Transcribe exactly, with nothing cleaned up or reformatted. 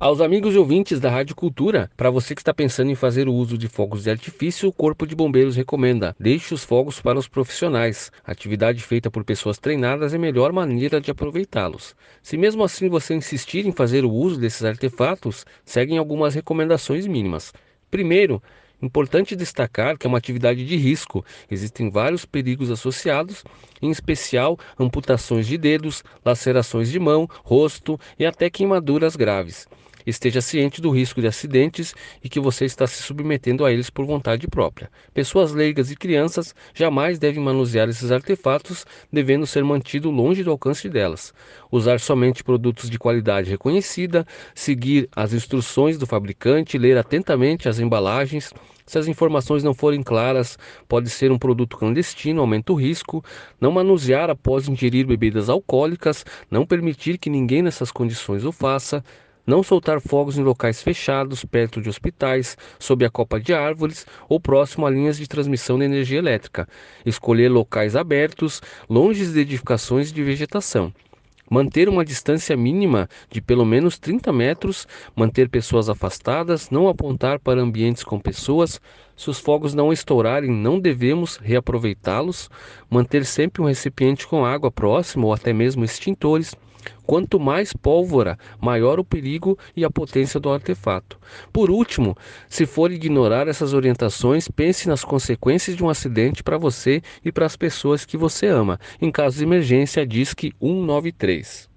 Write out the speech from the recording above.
Aos amigos e ouvintes da Rádio Cultura, para você que está pensando em fazer o uso de fogos de artifício, o Corpo de Bombeiros recomenda: deixe os fogos para os profissionais. A atividade feita por pessoas treinadas é a melhor maneira de aproveitá-los. Se mesmo assim você insistir em fazer o uso desses artefatos, seguem algumas recomendações mínimas. Primeiro, importante destacar que é uma atividade de risco. Existem vários perigos associados, em especial amputações de dedos, lacerações de mão, rosto e até queimaduras graves. Esteja ciente do risco de acidentes e que você está se submetendo a eles por vontade própria. Pessoas leigas e crianças jamais devem manusear esses artefatos, devendo ser mantido longe do alcance delas. Usar somente produtos de qualidade reconhecida, seguir as instruções do fabricante, ler atentamente as embalagens. Se as informações não forem claras, pode ser um produto clandestino, aumenta o risco. Não manusear após ingerir bebidas alcoólicas, não permitir que ninguém nessas condições o faça. Não soltar fogos em locais fechados, perto de hospitais, sob a copa de árvores ou próximo a linhas de transmissão de energia elétrica. Escolher locais abertos, longe de edificações de vegetação. Manter uma distância mínima de pelo menos trinta metros, manter pessoas afastadas, não apontar para ambientes com pessoas. Se os fogos não estourarem, não devemos reaproveitá-los. Manter sempre um recipiente com água próximo ou até mesmo extintores. Quanto mais pólvora, maior o perigo e a potência do artefato. Por último, se for ignorar essas orientações, pense nas consequências de um acidente para você e para as pessoas que você ama. Em caso de emergência, disque cento e noventa e três.